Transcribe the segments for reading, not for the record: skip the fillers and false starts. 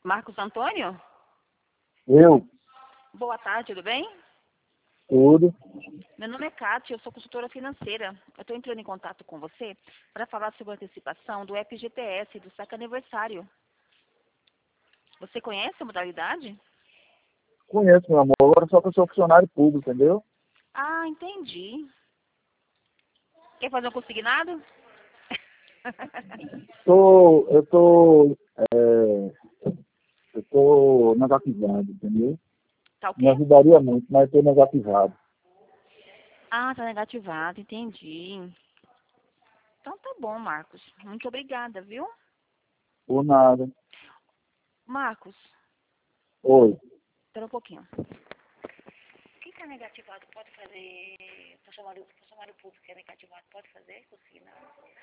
Marcos Antônio? Eu, Boa tarde, tudo bem? tudo. Meu nome é Kátia, eu sou consultora financeira. Eu estou entrando em contato com você para falar sobre a antecipação do FGTS, do saque aniversário. Você conhece a modalidade? Conheço, meu amor. Agora só que eu sou funcionário público, entendeu? Ah, entendi. Quer fazer um consignado? Eu tô, eu tô negativado, entendeu? Tá o Me quê? ajudaria muito, mas estou negativado. Ah, tá negativado, entendi. Então tá bom, Marcos. Muito obrigada, viu? Por nada. Marcos, Oi. espera um pouquinho. Quem tá negativado pode fazer, funcionário público que é negativado pode fazer consignado?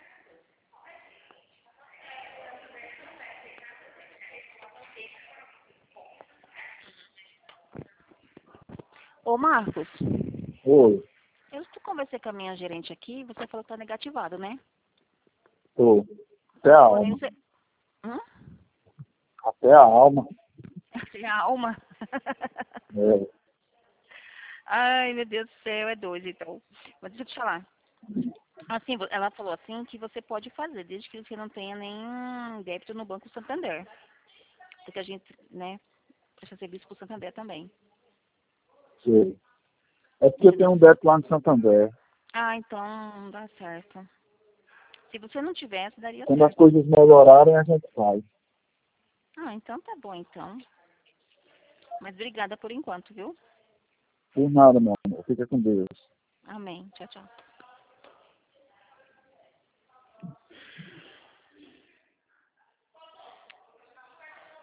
Ô, Marcos, Oi. eu conversei com a minha gerente aqui, você falou que tá negativado, né? Tô. Até a Porém, alma. você... Hum? Até a alma. Tem a alma. É. Ai, meu Deus do céu, é doido, então. Mas deixa eu te falar. Assim, ela falou assim que você pode fazer, desde que você não tenha nenhum débito no Banco Santander. Porque a gente, né, presta serviço pro Santander também. Sei. É porque tem Entendeu? um débito lá no Santander. Ah, então não dá certo. Se você não tivesse, daria Quando as certo. coisas melhorarem, a gente faz. Ah, então tá bom, então. Mas obrigada por enquanto, viu? Por nada, meu amor. Fica com Deus. Amém. Tchau, tchau.